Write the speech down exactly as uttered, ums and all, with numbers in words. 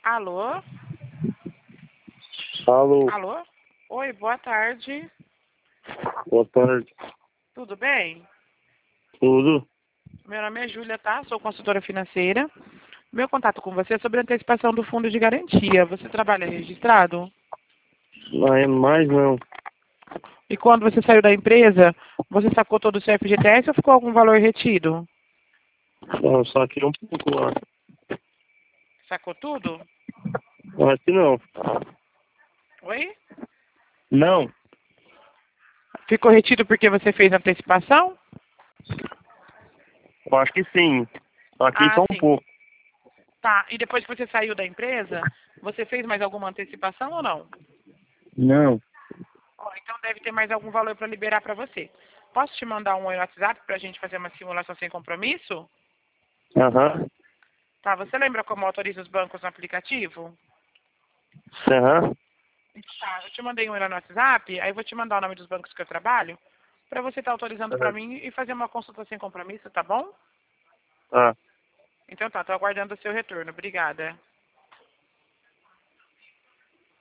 Alô? Alô, Alô? Oi, boa tarde. boa tarde. Tudo bem? Tudo? Meu nome é Júlia, tá? Sou consultora financeira. Meu contato com você é sobre a antecipação do fundo de garantia. Você trabalha registrado? Não é mais não. E quando você saiu da empresa, você sacou todo o seu F G T S ou ficou algum valor retido? Não, só que um pouco lá. Sacou tudo? Acho que não. Oi? Não, Ficou retido porque você fez a antecipação? eu acho que sim. Aqui Ah, só um sim. pouco. Tá. E depois que você saiu da empresa, você fez mais alguma antecipação ou não? Não. Ó, então deve ter mais algum valor para liberar para você. Posso te mandar um oi no WhatsApp para a gente fazer uma simulação sem compromisso? Aham. Tá, você lembra como autoriza os bancos no aplicativo? Aham. Tá, eu te mandei um oi no WhatsApp, aí eu vou te mandar o nome dos bancos que eu trabalho, para você estar autorizando para Aham. mim e fazer uma consulta sem compromisso, tá bom? Tá. Então tá, tô aguardando o seu retorno. Obrigada.